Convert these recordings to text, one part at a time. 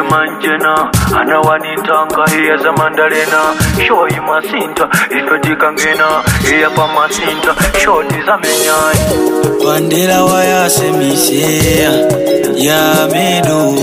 manjena anawanitanga iya za mandalena show imasinta ifetikangena iya pa masinta shoti za menyai Bandera waya semisea ya medu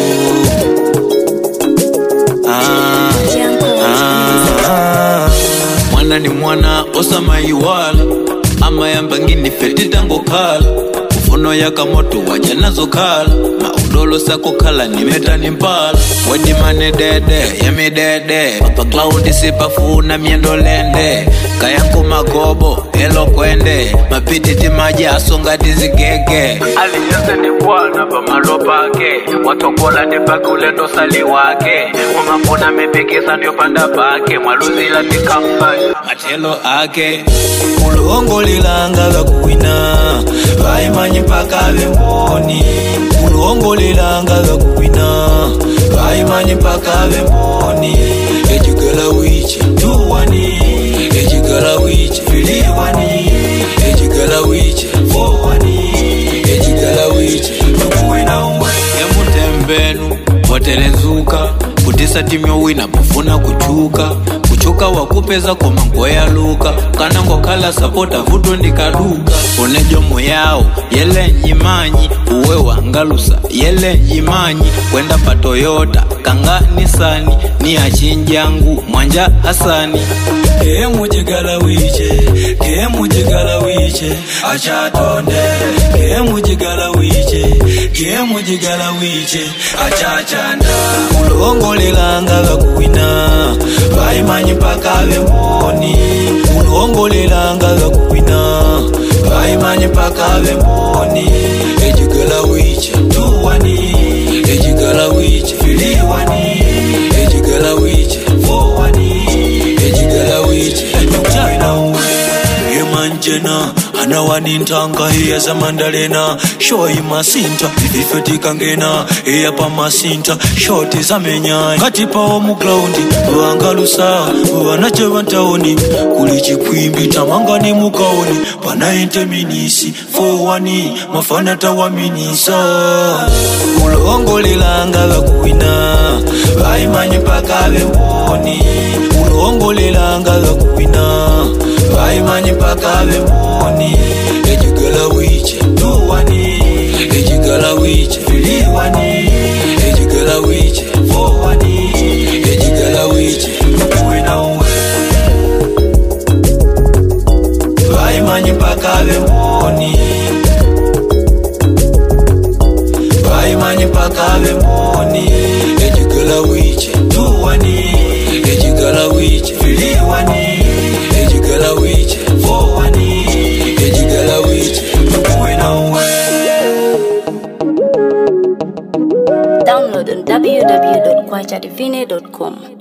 Mwana ni mwana osama iwala ama yambangini feti tango kala Ufuno yaka moto wajanazo kala Maudolo sako kala nimeta nimpala Wedi mane dede, yami dede Papa cloud sipa funa miendo lende Kayanku magobo, elo kwende Mapititi maji asonga dizigege Aliyase ni bwana pa malopake Watokola ni pake ulendo sali wake Umafuna mepekesa ndio panda pake Mwaluzila tikamba Matelo ake Uluongo lilanga gakuina Vaimanyi paka vemboni Uluongo lilanga gakuina Vaimanyi paka vemboni Ejigala wichi tuwani Ejigala wichi filiwani Ejigala wichi fowani Ejigala wichi tukuina uwe Emutembenu waterenzuka Kutisa timyo wina pufuna kuchuka Kuchuka wakupeza kwa mango ya luka Kanango kala sapota vudu ndikaduka Unejo moyao yele njimanyi Uwe wangalusa yele njimanyi Kwenda pa Toyota kanga Nisani Ni achinjangu mwanja Hasani Mujigala wiche Achatonde Mujigala wiche Achachanda Ulongo lilanga gakuina Vaimanyi paka vemboni Ulongo lilanga gakuina Vaimanyi paka vemboni Ejigala wiche tuwani Ejigala wiche filiwani Ejigala wiche fowani Ejigala wiche tukuina uwe Emanjena anawanintanga iya za mandalena show imasinta ifetikangena iya pa masinta shoti za menyai katipa wa mu ground wangalusa wanache bantaoni kuli chikwimbi tamangani mukaoni pana inteminisi fowani mafana tawaminisa ulongo lilanga gakuina vaimanyi paka vemboni ulongo lilanga gakuina Vaimanyi paka vemboni Ejigala wiche tuwani Ejigala wiche filiwani Ejigala wiche fowani Ejigala wiche tukuina uwe Vaimanyi paka vemboni Vaimanyi paka vemboni Ejigala wiche tuwani Ejigala wiche filiwani Ejigala wiche fowani Ejigala wiche tukuina uwe Download on www.kwachadivine.com